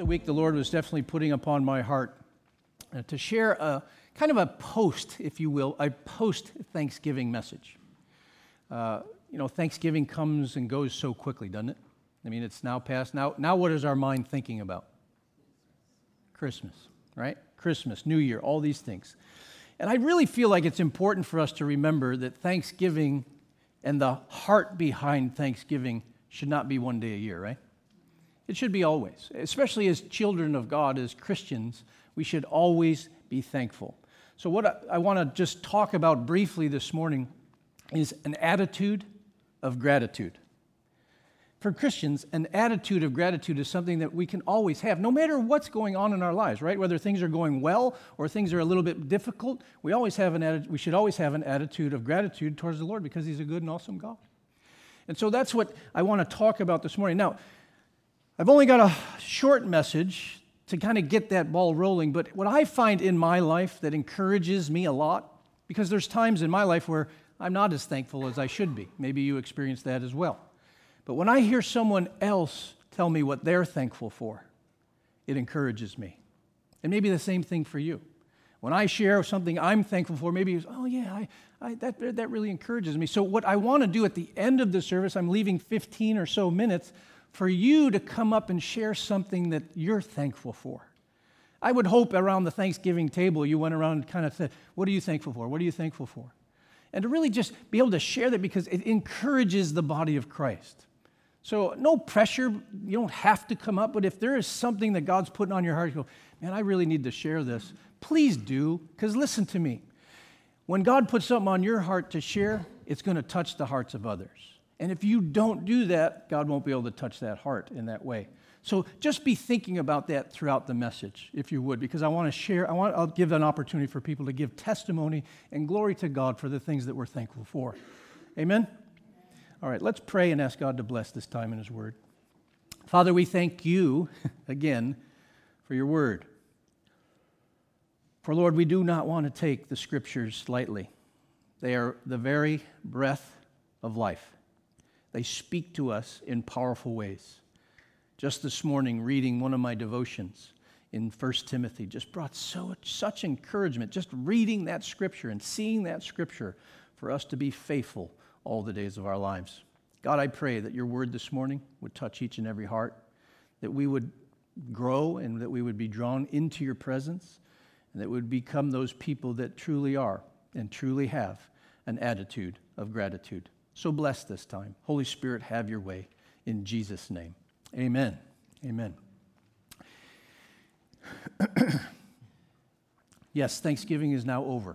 week, the Lord was definitely putting upon my heart to share a kind of a post, if you will, a post-Thanksgiving message. Thanksgiving comes and goes so quickly, doesn't it? I mean, it's now past. Now what is our mind thinking about? Christmas, right? Christmas, New Year, all these things. And I really feel like it's important for us to remember that Thanksgiving and the heart behind Thanksgiving should not be one day a year, right? It should be always. Especially as children of God, as Christians, we should always be thankful. So what I want to just talk about briefly this morning is an attitude of gratitude. For Christians, an attitude of gratitude is something that we can always have, no matter what's going on in our lives, right? Whether things are going well or things are a little bit difficult, we should always have an attitude of gratitude towards the Lord because He's a good and awesome God. And so that's what I want to talk about this morning. Now, I've only got a short message to kind of get that ball rolling, but what I find in my life that encourages me a lot, because there's times in my life where I'm not as thankful as I should be. Maybe you experience that as well. But when I hear someone else tell me what they're thankful for, it encourages me. And maybe the same thing for you. When I share something I'm thankful for, maybe it's, oh yeah, that really encourages me. So what I want to do at the end of the service, I'm leaving 15 or so minutes for you to come up and share something that you're thankful for. I would hope around the Thanksgiving table you went around and kind of said, what are you thankful for? What are you thankful for? And to really just be able to share that because it encourages the body of Christ. So no pressure, you don't have to come up, but if there is something that God's putting on your heart, you go, man, I really need to share this. Please do, because listen to me. When God puts something on your heart to share, it's going to touch the hearts of others. And if you don't do that, God won't be able to touch that heart in that way. So just be thinking about that throughout the message, if you would, because I'll give an opportunity for people to give testimony and glory to God for the things that we're thankful for. Amen? All right, let's pray and ask God to bless this time in His Word. Father, we thank You again for Your Word. For Lord, we do not want to take the Scriptures lightly. They are the very breath of life. They speak to us in powerful ways. Just this morning, reading one of my devotions in 1 Timothy just brought such encouragement, just reading that Scripture and seeing that Scripture for us to be faithful all the days of our lives. God, I pray that Your Word this morning would touch each and every heart, that we would grow and that we would be drawn into Your presence, and that we would become those people that truly are and truly have an attitude of gratitude. So bless this time. Holy Spirit, have Your way in Jesus' name. Amen. Amen. Yes, Thanksgiving is now over.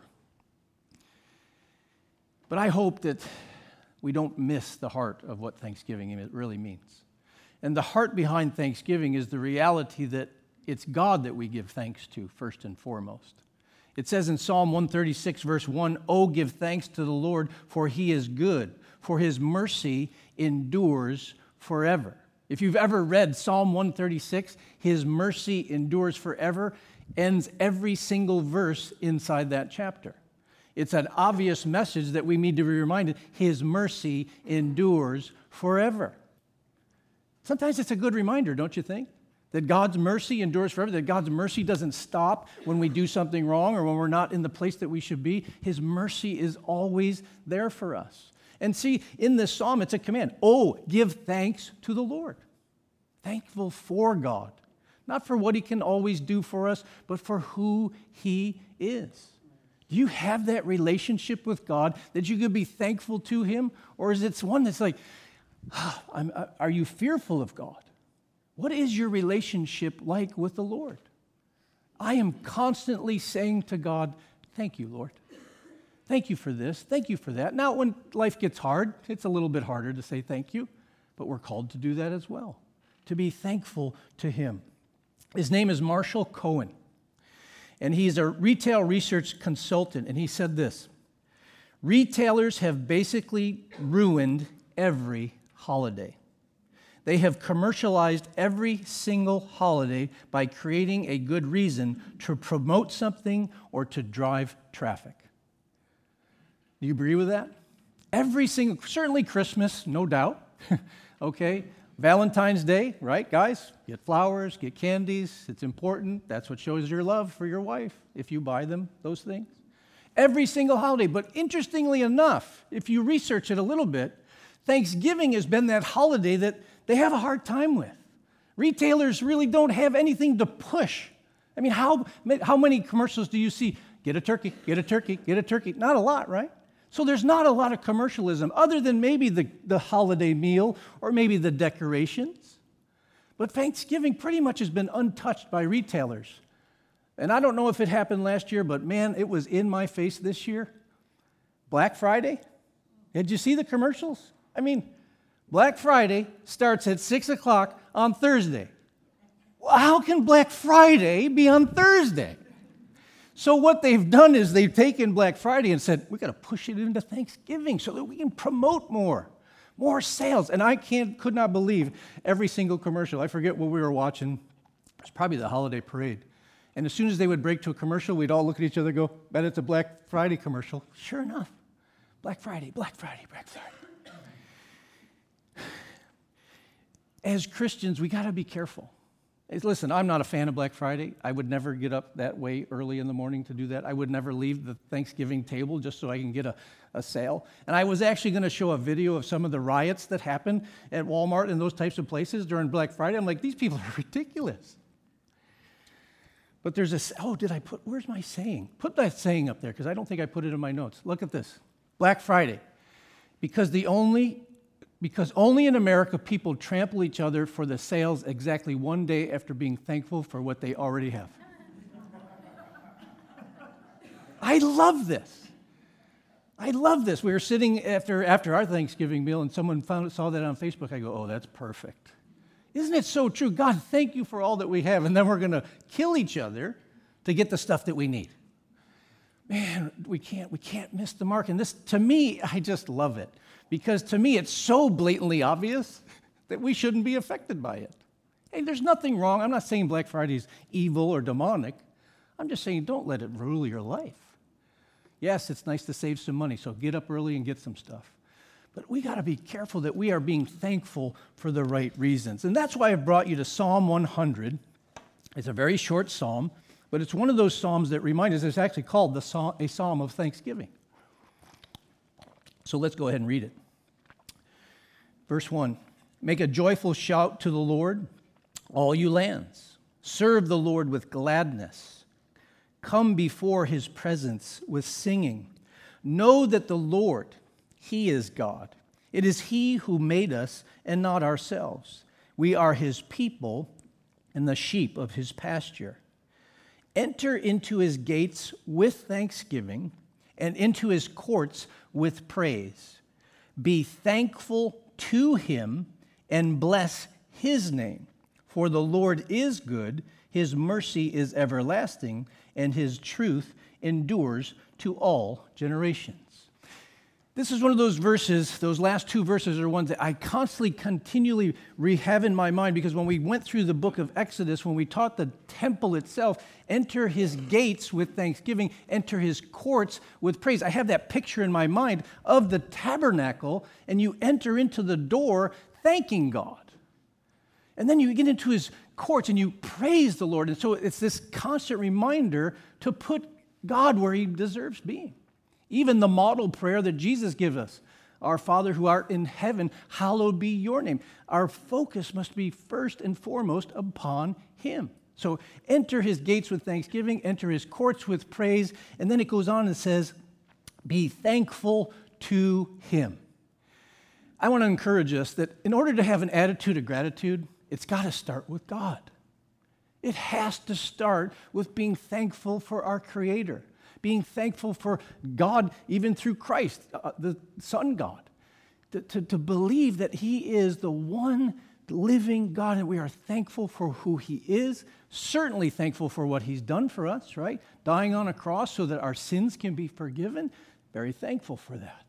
But I hope that we don't miss the heart of what Thanksgiving really means. And the heart behind Thanksgiving is the reality that it's God that we give thanks to first and foremost. It says in Psalm 136, verse 1, "Oh, give thanks to the Lord, for He is good, for His mercy endures forever." If you've ever read Psalm 136, His mercy endures forever, ends every single verse inside that chapter. It's an obvious message that we need to be reminded, His mercy endures forever. Sometimes it's a good reminder, don't you think? That God's mercy endures forever, that God's mercy doesn't stop when we do something wrong or when we're not in the place that we should be. His mercy is always there for us. And see, in this psalm, it's a command. Oh, give thanks to the Lord. Thankful for God. Not for what He can always do for us, but for who He is. Do you have that relationship with God that you could be thankful to Him? Or is it one that's like, are you fearful of God? What is your relationship like with the Lord? I am constantly saying to God, thank You, Lord. Thank You for this. Thank You for that. Now, when life gets hard, it's a little bit harder to say thank you, but we're called to do that as well, to be thankful to Him. His name is Marshall Cohen, and he's a retail research consultant, and he said this: retailers have basically ruined every holiday. They have commercialized every single holiday by creating a good reason to promote something or to drive traffic. Do you agree with that? Certainly Christmas, no doubt, okay? Valentine's Day, right, guys? Get flowers, get candies. It's important. That's what shows your love for your wife, if you buy them those things. Every single holiday. But interestingly enough, if you research it a little bit, Thanksgiving has been that holiday that they have a hard time with. Retailers really don't have anything to push. I mean, how many commercials do you see? Get a turkey, get a turkey, get a turkey. Not a lot, right? So there's not a lot of commercialism other than maybe the holiday meal or maybe the decorations. But Thanksgiving pretty much has been untouched by retailers. And I don't know if it happened last year, but man, it was in my face this year. Black Friday. Did you see the commercials? I mean, Black Friday starts at 6 o'clock on Thursday. Well, how can Black Friday be on Thursday? So what they've done is they've taken Black Friday and said, we've got to push it into Thanksgiving so that we can promote more sales. And I could not believe every single commercial. I forget what we were watching. It was probably the holiday parade. And as soon as they would break to a commercial, we'd all look at each other and go, bet it's a Black Friday commercial. Sure enough, Black Friday, Black Friday, Black Friday. As Christians, we got to be careful. Listen, I'm not a fan of Black Friday. I would never get up that way early in the morning to do that. I would never leave the Thanksgiving table just so I can get a sale. And I was actually going to show a video of some of the riots that happened at Walmart and those types of places during Black Friday. I'm like, these people are ridiculous. But there's where's my saying? Put that saying up there because I don't think I put it in my notes. Look at this. Black Friday. Because only in America people trample each other for the sales exactly one day after being thankful for what they already have. I love this. I love this. We were sitting after our Thanksgiving meal and someone saw that on Facebook. I go, oh, that's perfect. Isn't it so true? God, thank you for all that we have. And then we're going to kill each other to get the stuff that we need. Man, we can't miss the mark. And this, to me, I just love it. Because to me, it's so blatantly obvious that we shouldn't be affected by it. Hey, there's nothing wrong. I'm not saying Black Friday is evil or demonic. I'm just saying don't let it rule your life. Yes, it's nice to save some money, so get up early and get some stuff. But we got to be careful that we are being thankful for the right reasons. And that's why I've brought you to Psalm 100. It's a very short psalm, but it's one of those psalms that remind us it's actually called a psalm of thanksgiving. So let's go ahead and read it. Verse 1, make a joyful shout to the Lord, all you lands. Serve the Lord with gladness. Come before his presence with singing. Know that the Lord, he is God. It is he who made us and not ourselves. We are his people and the sheep of his pasture. Enter into his gates with thanksgiving and into his courts with praise. Be thankful to him and bless his name. For the Lord is good, his mercy is everlasting, and his truth endures to all generations. This is one of those verses, those last two verses are ones that I constantly, continually have in my mind because when we went through the book of Exodus, when we taught the temple itself, enter his gates with thanksgiving, enter his courts with praise. I have that picture in my mind of the tabernacle, and you enter into the door thanking God. And then you get into his courts and you praise the Lord. And so it's this constant reminder to put God where he deserves being. Even the model prayer that Jesus gives us, our Father who art in heaven, hallowed be your name. Our focus must be first and foremost upon him. So enter his gates with thanksgiving, enter his courts with praise, and then it goes on and says, be thankful to him. I want to encourage us that in order to have an attitude of gratitude, it's got to start with God. It has to start with being thankful for our Creator. Being thankful for God, even through Christ, the Son God, to believe that he is the one living God, and we are thankful for who he is, certainly thankful for what he's done for us, right? Dying on a cross so that our sins can be forgiven, very thankful for that.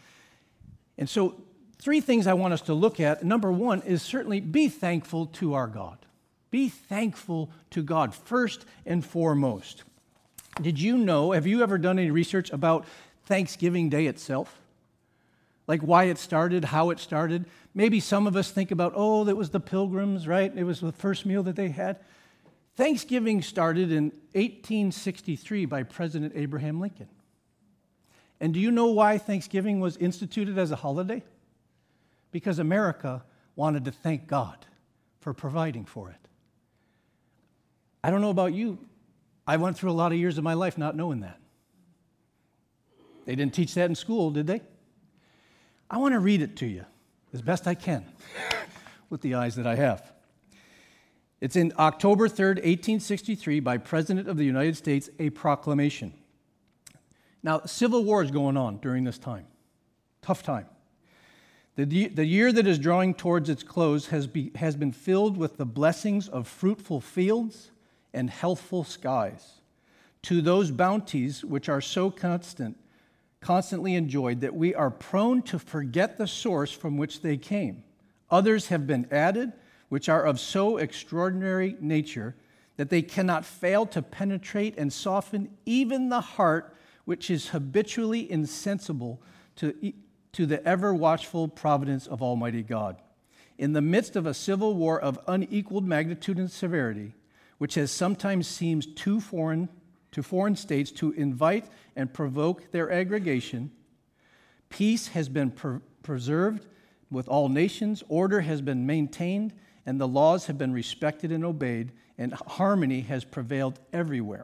And so, three things I want us to look at. Number one is certainly be thankful to our God. Be thankful to God first and foremost. Did you know, have you ever done any research about Thanksgiving Day itself? like why it started, how it started. Maybe some of us think about, oh, that was the Pilgrims, right? It was the first meal that they had. Thanksgiving started in 1863 by President Abraham Lincoln. And do you know why Thanksgiving was instituted as a holiday? Because America wanted to thank God for providing for it. I don't know about you. I went through a lot of years of my life not knowing that. They didn't teach that in school, did they? I want to read it to you as best I can with the eyes that I have. It's in October 3rd, 1863, by President of the United States, a proclamation. Now, civil war is going on during this time. Tough time. The year that is drawing towards its close has been filled with the blessings of fruitful fields and healthful skies. To those bounties which are so constantly enjoyed that we are prone to forget the source from which they came. Others have been added, which are of so extraordinary nature that they cannot fail to penetrate and soften even the heart which is habitually insensible to the ever-watchful providence of Almighty God. In the midst of a civil war of unequaled magnitude and severity, which has sometimes seemed too foreign to foreign states to invite and provoke their aggregation, peace has been preserved with all nations, order has been maintained, and the laws have been respected and obeyed, and harmony has prevailed everywhere.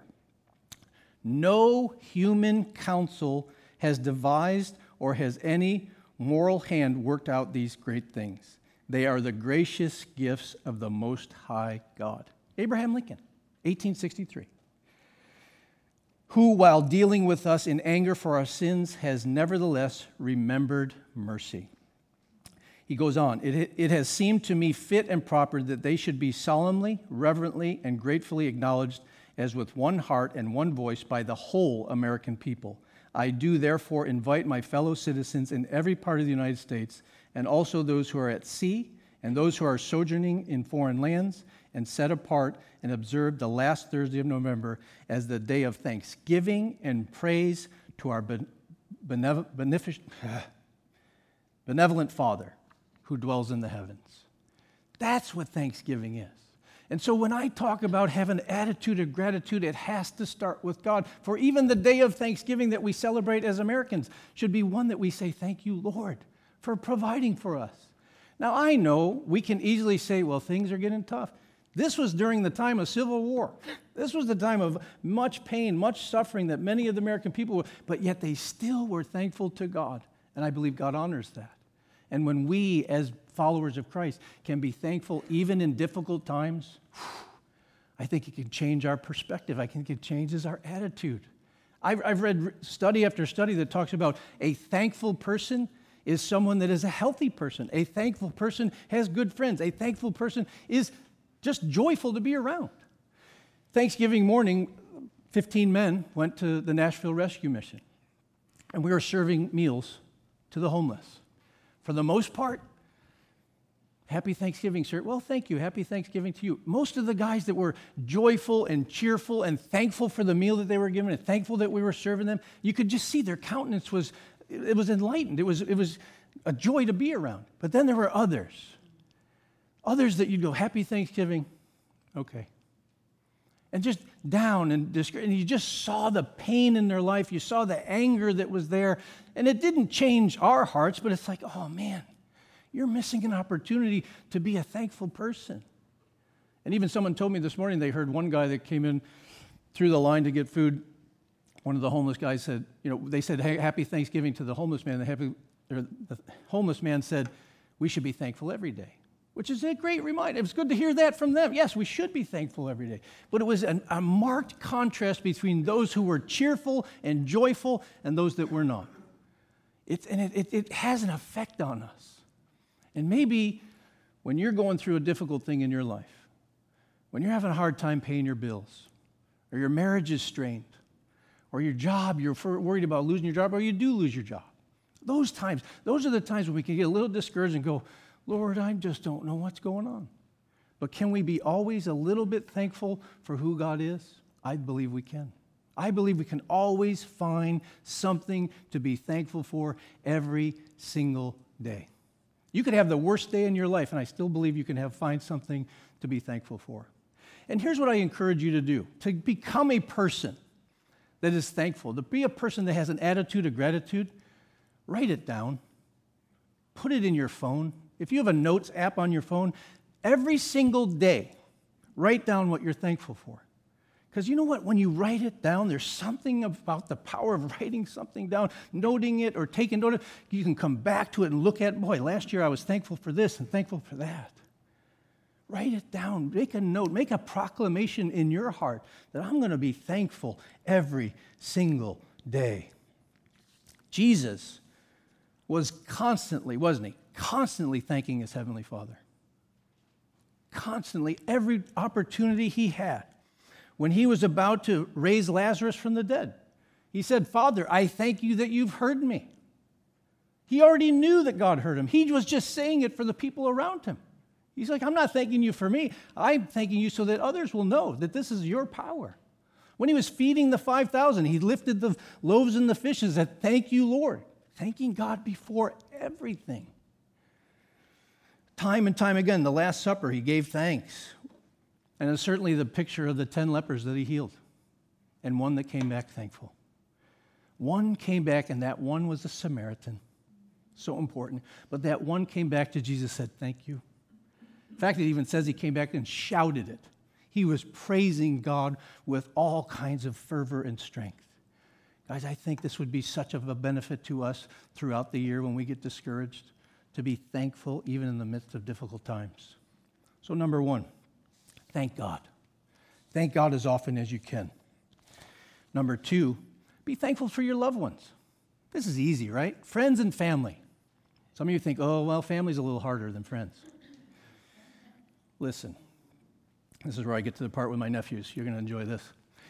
No human counsel has devised or has any moral hand worked out these great things. They are the gracious gifts of the Most High God. Abraham Lincoln, 1863. Who, while dealing with us in anger for our sins, has nevertheless remembered mercy. He goes on, it has seemed to me fit and proper that they should be solemnly, reverently, and gratefully acknowledged as with one heart and one voice by the whole American people. I do therefore invite my fellow citizens in every part of the United States, and also those who are at sea, and those who are sojourning in foreign lands, and set apart and observe the last Thursday of November as the day of thanksgiving and praise to our benevolent Father who dwells in the heavens. That's what Thanksgiving is. And so when I talk about having an attitude of gratitude, it has to start with God. For even the day of Thanksgiving that we celebrate as Americans should be one that we say, thank you, Lord, for providing for us. Now, I know we can easily say, well, things are getting tough. This was during the time of civil war. This was the time of much pain, much suffering that many of the American people were, but yet they still were thankful to God. And I believe God honors that. And when we, as followers of Christ, can be thankful even in difficult times, I think it can change our perspective. I think it changes our attitude. I've read study after study that talks about a thankful person is someone that is a healthy person. A thankful person has good friends. A thankful person is just joyful to be around. Thanksgiving morning, 15 men went to the Nashville Rescue Mission, and we were serving meals to the homeless. For the most part, happy Thanksgiving, sir. Well, thank you. Happy Thanksgiving to you. Most of the guys that were joyful and cheerful and thankful for the meal that they were given and thankful that we were serving them, you could just see their countenance was enlightened. It was a joy to be around. But then there were others that you'd go, happy Thanksgiving, okay. And just down and you just saw the pain in their life. You saw the anger that was there. And it didn't change our hearts, but it's like, oh man, you're missing an opportunity to be a thankful person. And even someone told me this morning they heard one guy that came in through the line to get food. One of the homeless guys said, they said, hey, happy Thanksgiving to the homeless man. The homeless man said, we should be thankful every day. Which is a great reminder. It was good to hear that from them. Yes, we should be thankful every day. But it was a marked contrast between those who were cheerful and joyful and those that were not. It has an effect on us. And maybe when you're going through a difficult thing in your life, when you're having a hard time paying your bills, or your marriage is strained, or your job, you're worried about losing your job, or you do lose your job. Those are the times when we can get a little discouraged and go, Lord, I just don't know what's going on. But can we be always a little bit thankful for who God is? I believe we can. I believe we can always find something to be thankful for every single day. You could have the worst day in your life, and I still believe you can find something to be thankful for. And here's what I encourage you to do. To become a person that is thankful, to be a person that has an attitude of gratitude, write it down. Put it in your phone. If you have a notes app on your phone, every single day, write down what you're thankful for. Because you know what? When you write it down, there's something about the power of writing something down, noting it or taking note of it. You can come back to it and look at, boy, last year I was thankful for this and thankful for that. Write it down. Make a note. Make a proclamation in your heart that I'm going to be thankful every single day. Jesus was constantly, wasn't he? Constantly thanking his heavenly Father. Constantly, every opportunity he had. When he was about to raise Lazarus from the dead, he said, Father, I thank you that you've heard me. He already knew that God heard him. He was just saying it for the people around him. He's like, I'm not thanking you for me. I'm thanking you so that others will know that this is your power. When he was feeding the 5,000, he lifted the loaves and the fishes and said, thank you, Lord. Thanking God before everything. Time and time again, the Last Supper, he gave thanks. And it's certainly the picture of the 10 lepers that he healed, and one that came back thankful. One came back, and that one was a Samaritan. So important. But that one came back to Jesus and said, thank you. In fact, it even says he came back and shouted it. He was praising God with all kinds of fervor and strength. Guys, I think this would be such of a benefit to us throughout the year when we get discouraged, to be thankful even in the midst of difficult times. So number one, thank God. Thank God as often as you can. Number two, be thankful for your loved ones. This is easy, right? Friends and family. Some of you think, oh, well, family's a little harder than friends. Listen, this is where I get to the part with my nephews. You're going to enjoy this.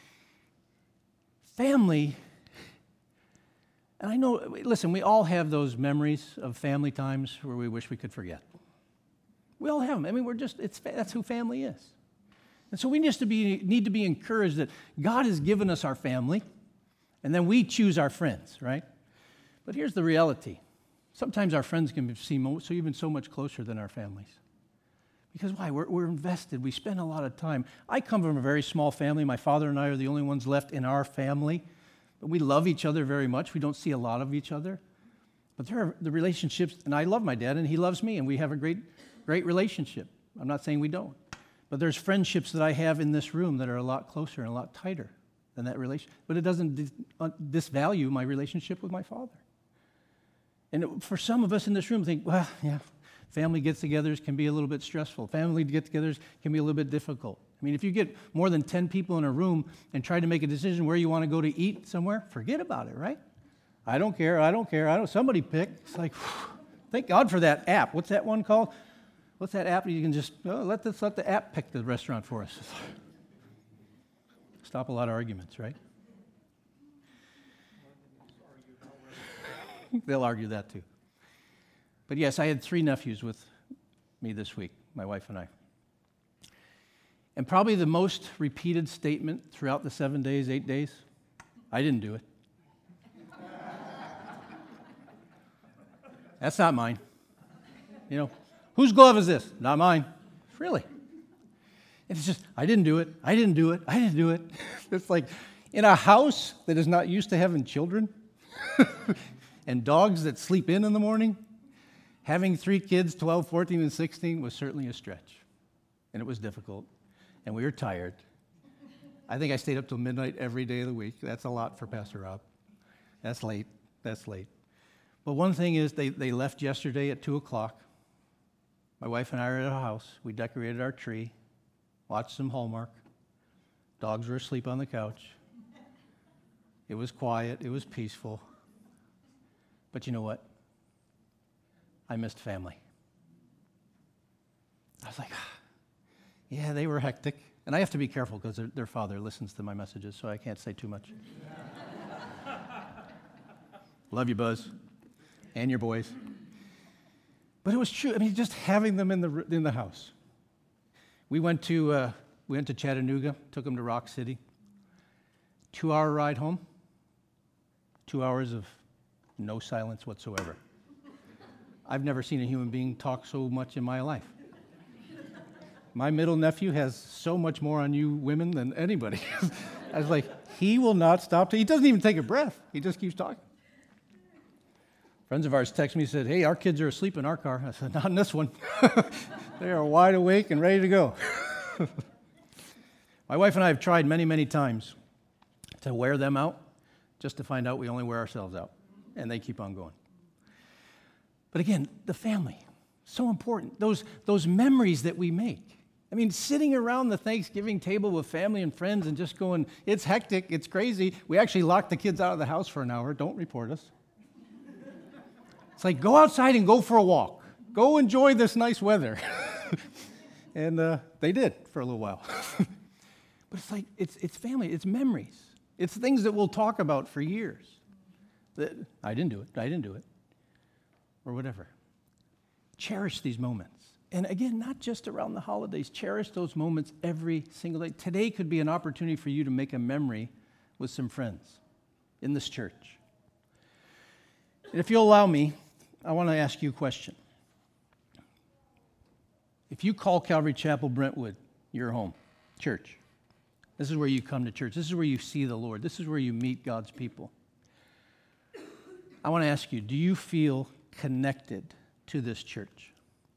Family, and I know, listen, we all have those memories of family times where we wish we could forget. We all have them. I mean, that's who family is. And so we need to be encouraged that God has given us our family, and then we choose our friends, right? But here's the reality. Sometimes our friends can seem even so much closer than our families. Because why? We're invested. We spend a lot of time. I come from a very small family. My father and I are the only ones left in our family. But we love each other very much. We don't see a lot of each other. But there are the relationships, and I love my dad, and he loves me, and we have a great relationship. I'm not saying we don't. But there's friendships that I have in this room that are a lot closer and a lot tighter than that relation. But it doesn't disvalue my relationship with my father. And for some of us in this room think, well, yeah, family get-togethers can be a little bit stressful. Family get-togethers can be a little bit difficult. I mean, if you get more than 10 people in a room and try to make a decision where you want to go to eat somewhere, forget about it, right? I don't care. Somebody pick. It's like, thank God for that app. What's that one called? What's that app? You can just, let the app pick the restaurant for us. Stop a lot of arguments, right? They'll argue that too. But yes, I had 3 nephews with me this week, my wife and I. And probably the most repeated statement throughout the 7 days, 8 days, I didn't do it. That's not mine. You know, whose glove is this? Not mine. Really. And it's just, I didn't do it. It's like in a house that is not used to having children and dogs that sleep in the morning, having 3 kids, 12, 14, and 16, was certainly a stretch. And it was difficult. And we were tired. I think I stayed up till midnight every day of the week. That's a lot for Pastor Rob. That's late. But one thing is, they left yesterday at 2 o'clock. My wife and I were at our house. We decorated our tree, watched some Hallmark. Dogs were asleep on the couch. It was quiet. It was peaceful. But you know what? I missed family. I was like, yeah, they were hectic. And I have to be careful because their father listens to my messages, so I can't say too much. Love you, Buzz, and your boys. But it was true. I mean, just having them in the house. We went to Chattanooga, took them to Rock City. 2-hour ride home, 2 hours of no silence whatsoever. I've never seen a human being talk so much in my life. My middle nephew has so much more on you women than anybody. I was like, he will not stop. He doesn't even take a breath. He just keeps talking. Friends of ours texted me and said, hey, our kids are asleep in our car. I said, not in this one. They are wide awake and ready to go. My wife and I have tried many, many times to wear them out just to find out we only wear ourselves out. And they keep on going. But again, the family, so important. Those memories that we make. I mean, sitting around the Thanksgiving table with family and friends and just going, it's hectic, it's crazy. We actually locked the kids out of the house for an hour. Don't report us. It's like, go outside and go for a walk. Go enjoy this nice weather. And they did for a little while. But it's like, it's family, it's memories. It's things that we'll talk about for years. That I didn't do it, or whatever. Cherish these moments. And again, not just around the holidays. Cherish those moments every single day. Today could be an opportunity for you to make a memory with some friends in this church. And if you'll allow me, I want to ask you a question. If you call Calvary Chapel Brentwood your home, church, this is where you come to church. This is where you see the Lord. This is where you meet God's people. I want to ask you, do you feel connected to this church?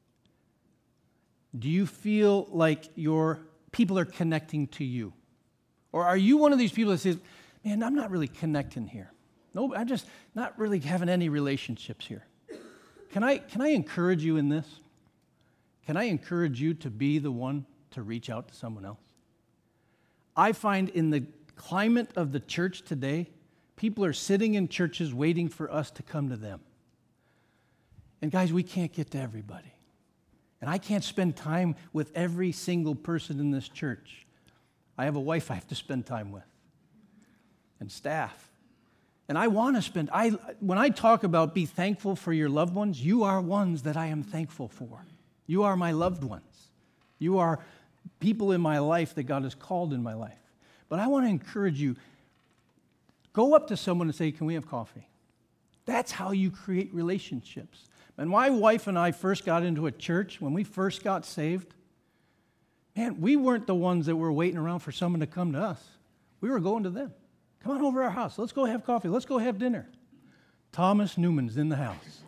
Do you feel like your people are connecting to you? Or are you one of these people that says, man, I'm not really connecting here. No, I'm just not really having any relationships here. Can I encourage you in this? Can I encourage you to be the one to reach out to someone else? I find in the climate of the church today, people are sitting in churches waiting for us to come to them. And guys, we can't get to everybody. And I can't spend time with every single person in this church. I have a wife I have to spend time with, and staff. And I want to spend, when I talk about be thankful for your loved ones, you are ones that I am thankful for. You are my loved ones. You are people in my life that God has called in my life. But I want to encourage you, go up to someone and say, can we have coffee? That's how you create relationships. And my wife and I first got into a church, when we first got saved, man, we weren't the ones that were waiting around for someone to come to us. We were going to them. Come on over to our house. Let's go have coffee. Let's go have dinner. Thomas Newman's in the house.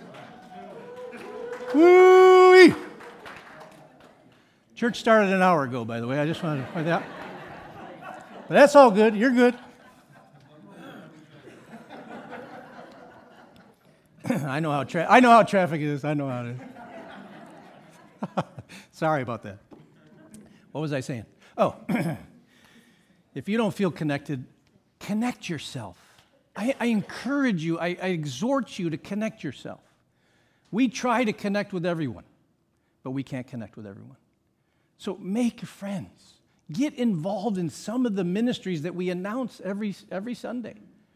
Woo-wee! Church started an hour ago, by the way. I just wanted to point that out. But that's all good. You're good. I know how traffic is. I know how it is. Sorry about that. What was I saying? Oh, if you don't feel connected, connect yourself. I encourage you, I exhort you to connect yourself. We try to connect with everyone, but we can't connect with everyone. So make friends. Get involved in some of the ministries that we announce every Sunday.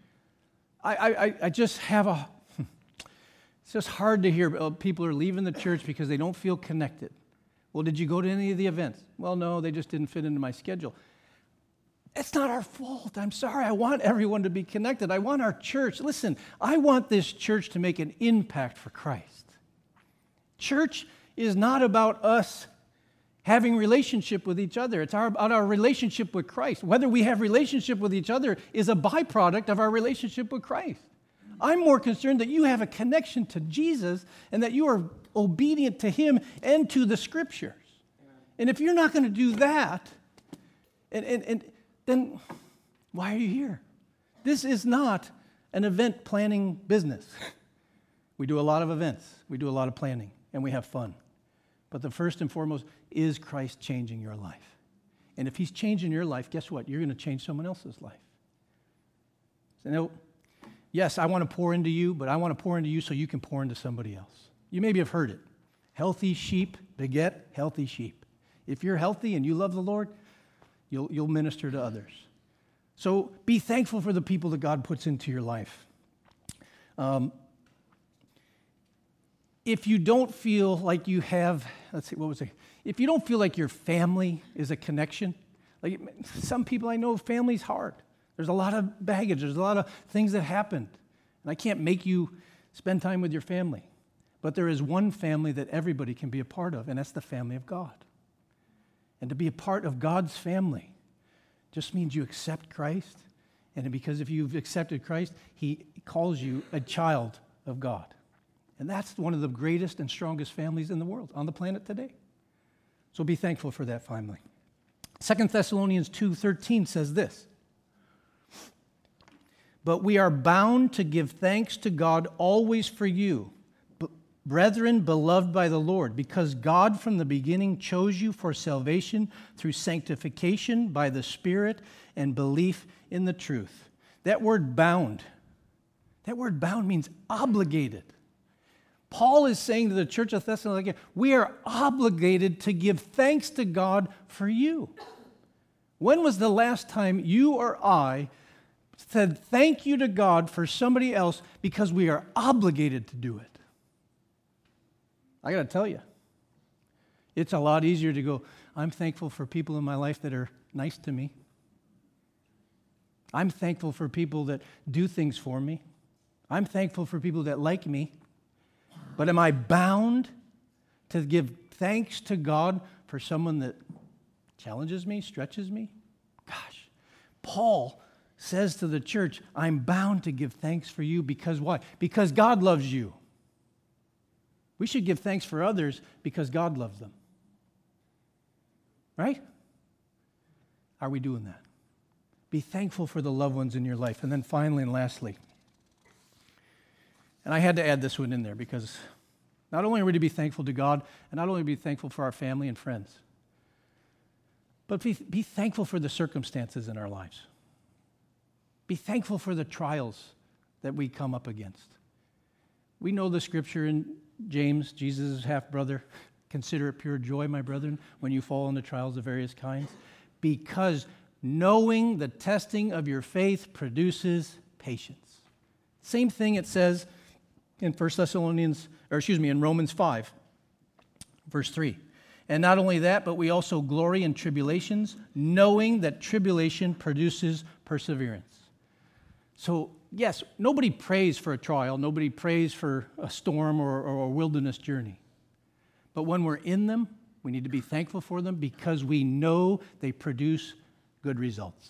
I just have a... It's just hard to hear people are leaving the church because they don't feel connected. Well, did you go to any of the events? Well, no, they just didn't fit into my schedule. It's not our fault. I'm sorry. I want everyone to be connected. I want our church. Listen, I want this church to make an impact for Christ. Church is not about us having relationship with each other. It's about our relationship with Christ. Whether we have relationship with each other is a byproduct of our relationship with Christ. I'm more concerned that you have a connection to Jesus and that you are obedient to Him and to the Scriptures. And if you're not going to do that, and then why are you here? This is not an event planning business. We do a lot of events. We do a lot of planning, and we have fun. But the first and foremost, is Christ changing your life? And if He's changing your life, guess what? You're going to change someone else's life. So, no. Yes, I want to pour into you, but I want to pour into you so you can pour into somebody else. You maybe have heard it. Healthy sheep beget healthy sheep. If you're healthy and you love the Lord, you'll minister to others. So be thankful for the people that God puts into your life. If you don't feel like you have, if you don't feel like your family is a connection, like some people I know, family's hard. There's a lot of baggage. There's a lot of things that happened. And I can't make you spend time with your family. But there is one family that everybody can be a part of, and that's the family of God. And to be a part of God's family just means you accept Christ. And because if you've accepted Christ, he calls you a child of God. And that's one of the greatest and strongest families in the world, on the planet today. So be thankful for that family. 2 Thessalonians 2:13 says this, "But we are bound to give thanks to God always for you, brethren beloved by the Lord, because God from the beginning chose you for salvation through sanctification by the Spirit and belief in the truth." That word bound means obligated. Paul is saying to the church of Thessalonica, we are obligated to give thanks to God for you. When was the last time you or I said thank you to God for somebody else because we are obligated to do it? I got to tell you, it's a lot easier to go, I'm thankful for people in my life that are nice to me. I'm thankful for people that do things for me. I'm thankful for people that like me. But am I bound to give thanks to God for someone that challenges me, stretches me? Gosh, Paul says to the church, I'm bound to give thanks for you because why? Because God loves you. We should give thanks for others because God loves them. Right? Are we doing that? Be thankful for the loved ones in your life. And then finally and lastly, and I had to add this one in there because not only are we to be thankful to God, and not only be thankful for our family and friends, but be thankful for the circumstances in our lives. Be thankful for the trials that we come up against. We know the scripture in James, Jesus' half-brother, consider it pure joy, my brethren, when you fall into trials of various kinds, because knowing the testing of your faith produces patience. Same thing it says in in Romans 5, verse 3. And not only that, but we also glory in tribulations, knowing that tribulation produces perseverance. So, yes, nobody prays for a trial. Nobody prays for a storm or a wilderness journey. But when we're in them, we need to be thankful for them because we know they produce good results.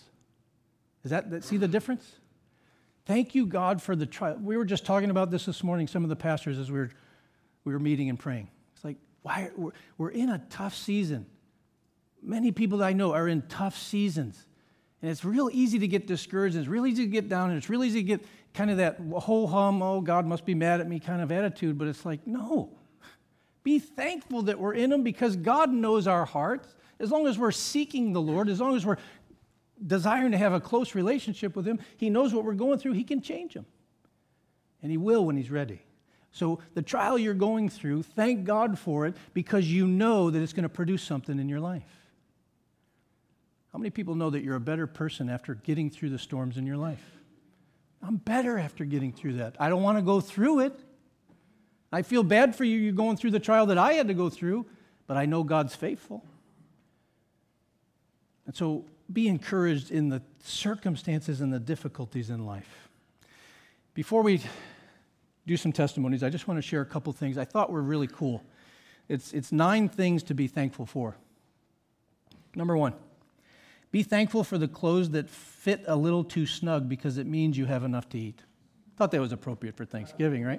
See the difference? Thank you, God, for the trial. We were just talking about this morning, some of the pastors, as we were meeting and praying. It's like, why we're in a tough season. Many people that I know are in tough seasons. And it's real easy to get discouraged, and it's real easy to get down, and it's real easy to get kind of that ho-hum, oh, God must be mad at me kind of attitude. But it's like, no. Be thankful that we're in them because God knows our hearts. As long as we're seeking the Lord, as long as we're desiring to have a close relationship with Him, He knows what we're going through. He can change them. And He will when He's ready. So the trial you're going through, thank God for it because you know that it's going to produce something in your life. How many people know that you're a better person after getting through the storms in your life? I'm better after getting through that. I don't want to go through it. I feel bad for you. You're going through the trial that I had to go through, but I know God's faithful. And so be encouraged in the circumstances and the difficulties in life. Before we do some testimonies, I just want to share a couple things I thought were really cool. It's 9 things to be thankful for. Number 1, be thankful for the clothes that fit a little too snug because it means you have enough to eat. Thought that was appropriate for Thanksgiving, right?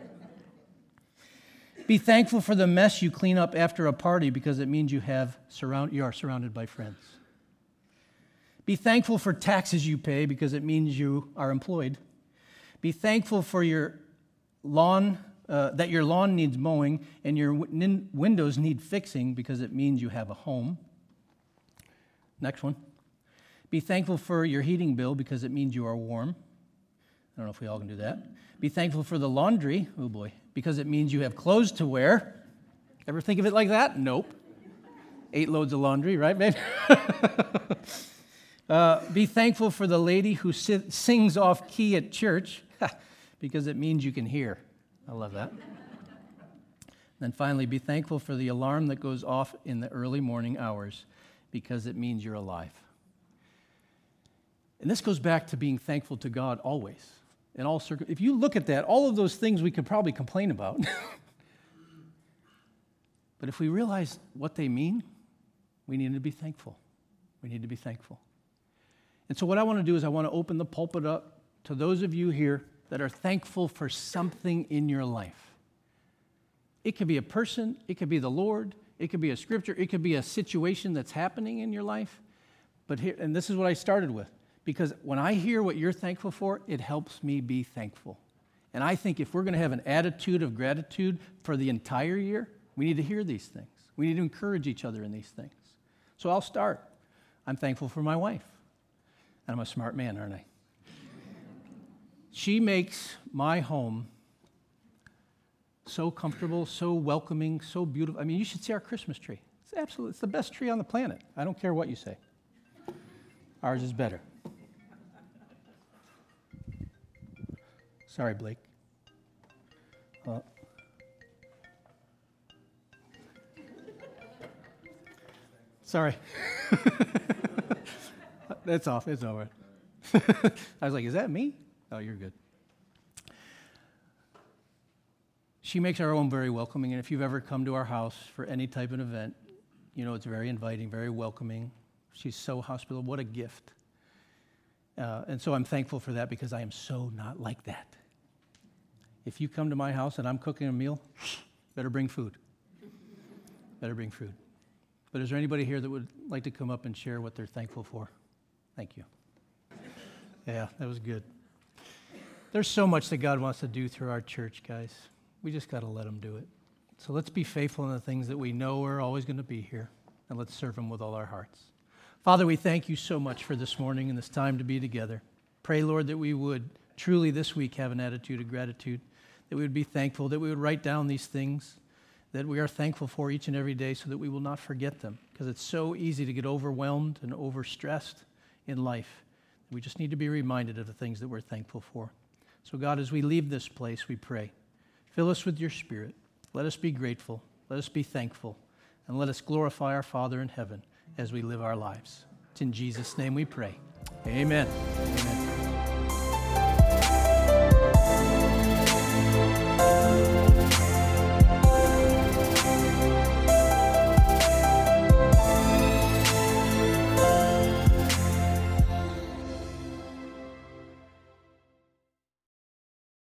Be thankful for the mess you clean up after a party because it means you are surrounded by friends. Be thankful for taxes you pay because it means you are employed. Be thankful for your lawn, that your lawn needs mowing and your windows need fixing because it means you have a home. Next one. Be thankful for your heating bill because it means you are warm. I don't know if we all can do that. Be thankful for the laundry, oh boy, because it means you have clothes to wear. Ever think of it like that? Nope. 8 loads of laundry, right, babe? Be thankful for the lady who sings off key at church because it means you can hear. I love that. Then finally, be thankful for the alarm that goes off in the early morning hours because it means you're alive. And this goes back to being thankful to God always. In all if you look at that, all of those things we could probably complain about. But if we realize what they mean, we need to be thankful. We need to be thankful. And so what I want to do is I want to open the pulpit up to those of you here that are thankful for something in your life. It could be a person, it could be the Lord, it could be a scripture, it could be a situation that's happening in your life. But here, and this is what I started with, because when I hear what you're thankful for, it helps me be thankful. And I think if we're going to have an attitude of gratitude for the entire year, we need to hear these things. We need to encourage each other in these things. So I'll start. I'm thankful for my wife. And I'm a smart man, aren't I? She makes my home so comfortable, so welcoming, so beautiful. I mean, you should see our Christmas tree. It's the best tree on the planet. I don't care what you say. Ours is better. Sorry, Blake. Sorry. That's off. It's over. I was like, is that me? Oh, you're good. She makes our home very welcoming, and if you've ever come to our house for any type of event, you know it's very inviting, very welcoming. She's so hospitable. What a gift. And so I'm thankful for that because I am so not like that. If you come to my house and I'm cooking a meal, better bring food. Better bring food. But is there anybody here that would like to come up and share what they're thankful for? Thank you. Yeah, that was good. There's so much that God wants to do through our church, guys. We just got to let him do it. So let's be faithful in the things that we know are always going to be here, and let's serve him with all our hearts. Father, we thank you so much for this morning and this time to be together. Pray, Lord, that we would truly this week have an attitude of gratitude, that we would be thankful, that we would write down these things that we are thankful for each and every day so that we will not forget them, because it's so easy to get overwhelmed and overstressed in life. We just need to be reminded of the things that we're thankful for. So God, as we leave this place, we pray, fill us with your Spirit. Let us be grateful. Let us be thankful. And let us glorify our Father in heaven as we live our lives. It's in Jesus' name we pray. Amen. Amen.